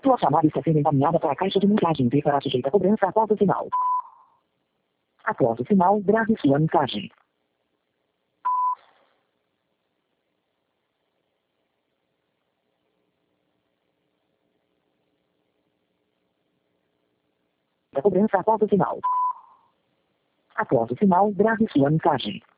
Sua chamada está sendo encaminhada para a caixa de mensagem e será sujeita a cobrança após o sinal. Após o sinal, grave sua mensagem. A cobrança após o sinal. Após o sinal, grave sua mensagem.